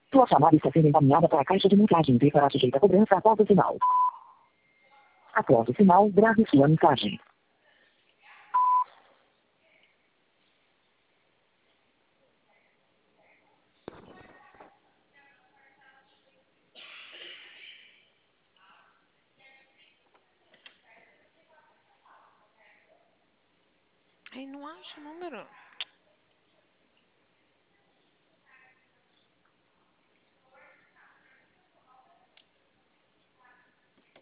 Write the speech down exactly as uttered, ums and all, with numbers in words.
Sua chamada está sendo encaminhada para a caixa de mensagem e será sujeita a cobrança após o sinal. Após o sinal, grave sua mensagem. Ai, não acho o número.